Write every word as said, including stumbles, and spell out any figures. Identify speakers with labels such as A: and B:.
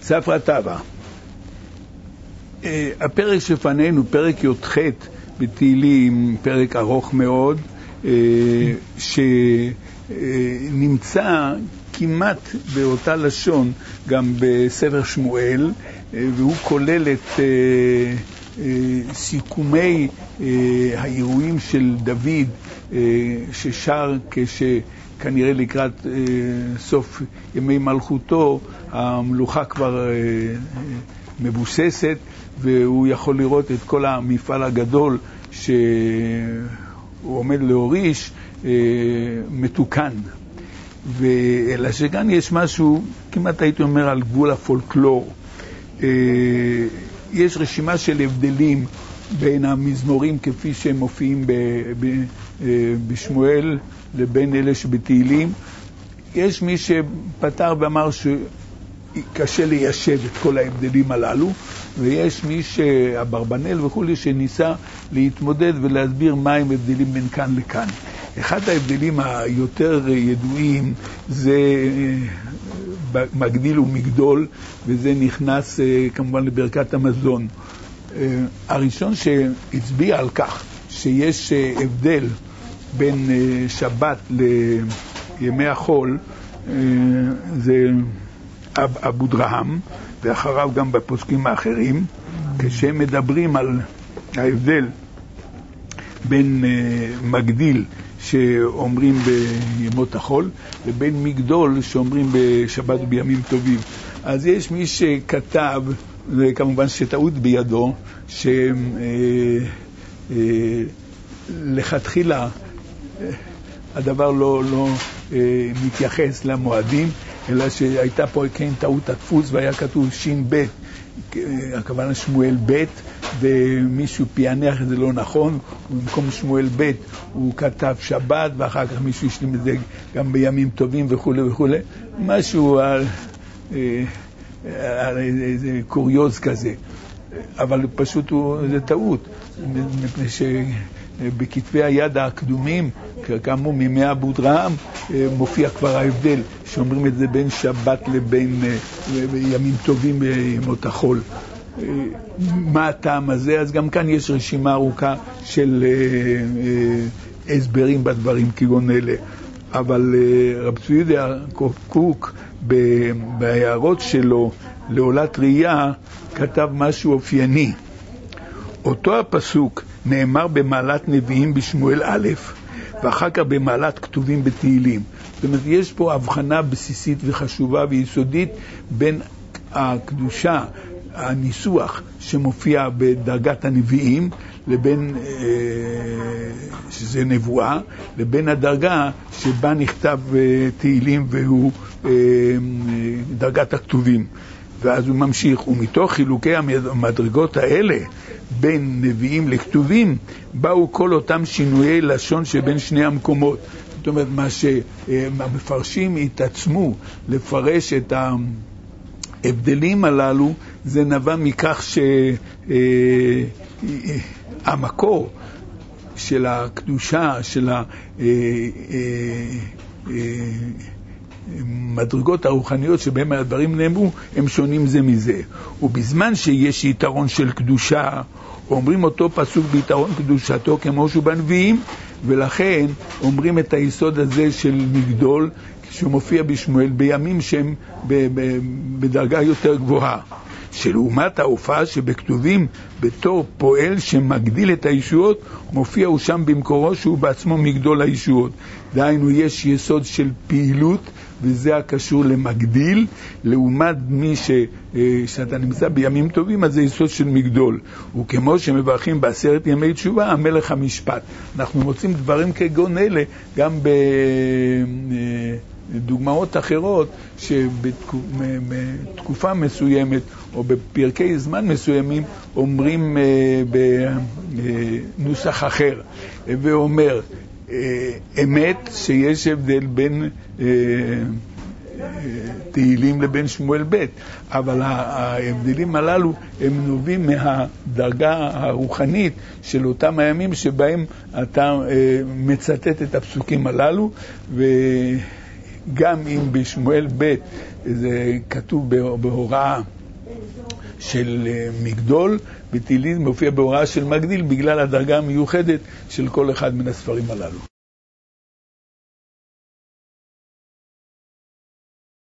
A: ספרא טבא. הפרק שפנינו, פרק י"ח בתהילים, פרק ארוך מאוד, שנמצא כמעט באותה לשון גם בספר שמואל, והוא כולל את סיכומי האירועים של דוד ששר כשכנראה לקראת סוף ימי מלכותו המלוכה כבר מבוססת, והוא יכול לראות את כל המפעל הגדול שהוא עומד להוריש מתוקן. אלא שכאן יש משהו, כמעט הייתי אומר, על גבול הפולקלור. יש רשימה של הבדלים בין המזמורים כפי שהם מופיעים בשמואל לבין אלה שבתהילים. יש מי שפתר ואמר שקשה ליישב את כל ההבדלים הללו, ויש מי שהברבנל וכולי שניסה להתמודד ולהסביר מהם הבדלים בין כאן לכאן. אחד ההבדלים היותר ידועים זה מגדיל ומגדול, וזה נכנס כמובן לברכת המזון. הראשון שהצביע על כך שיש הבדל בין שבת לימי החול זה אבו דרהם, ואחריו גם בפוסקים האחרים, כשהם מדברים על ההבדל בין מגדיל שאומרים בימות החול לבין מגדול שאומרים בשבת ובימים טובים. אז יש מי שכתב, וכמובן שטעות בידו, שלכתחילה הדבר לא, לא מתייחס למועדים, אלא שהייתה פה כן טעות הדפוס והיה כתוב שין ב', הכוונה שמואל ב', ומישהו פיענח את זה לא נכון, במקום שמואל ב' הוא כתב שבת, ואחר כך מישהו השלים את זה גם בימים טובים וכו' וכו'. משהו על, על איזה קוריוז כזה. אבל פשוט הוא, זה טעות, מפני שבכתבי היד הקדומים, כאמור מימי אבו דרהם, מופיע כבר ההבדל, שאומרים את זה בין שבת לבין ימים טובים בימות החול. מה הטעם הזה? אז גם כאן יש רשימה ארוכה של הסברים בדברים כגון אלה. אבל רב צבי יהודה קוק בהערות שלו לעולת ראייה כתב משהו אופייני. אותו הפסוק נאמר במעלת נביאים בשמואל א', ואחר כך במעלת כתובים בתהילים. זאת אומרת, יש פה הבחנה בסיסית וחשובה ויסודית בין הקדושה, הניסוח שמופיע בדרגת הנביאים, לבין, שזה נבואה, לבין הדרגה שבה נכתב תהילים והוא דרגת הכתובים. ואז הוא ממשיך, ומתוך חילוקי המדרגות האלה בין נביאים לכתובים באו כל אותם שינויי לשון שבין שני המקומות. זאת אומרת, מה שהמפרשים התעצמו לפרש את ההבדלים הללו, זה נבע מכך שהמקור של הקדושה, של המדרגות הרוחניות שבהם הדברים נאמרו, הם שונים זה מזה. ובזמן שיש יתרון של קדושה, אומרים אותו פסוק ביתרון קדושתו כמו שהוא בנביאים, ולכן אומרים את היסוד הזה של מגדול, שהוא מופיע בשמואל בימים שהם בדרגה יותר גבוהה. שלעומת ההופעה שבכתובים בתור פועל שמגדיל את הישועות, מופיע הוא שם במקורו שהוא בעצמו מגדול הישועות. דהיינו, יש יסוד של פעילות, וזה הקשור למגדיל, לעומת מי ש, שאתה נמצא בימים טובים, אז זה יסוד של מגדול. וכמו שמברכים בעשרת ימי תשובה, המלך המשפט. אנחנו מוצאים דברים כגון אלה, גם בדוגמאות אחרות, שבתקופה מסוימת, או בפרקי זמן מסוימים, אומרים בנוסח אחר, ואומר, אמת שיש הבדל בין תהילים לבין שמואל ב', אבל ההבדלים הללו הם נובעים מהדרגה הרוחנית של אותם הימים שבהם אתה מצטט את הפסוקים הללו, גם אם בשמואל ב' זה כתוב בהוראה של מגדול, בתהילים מופיע בהוראה של מגדיל, בגלל הדרגה המיוחדת של כל אחד מן הספרים הללו.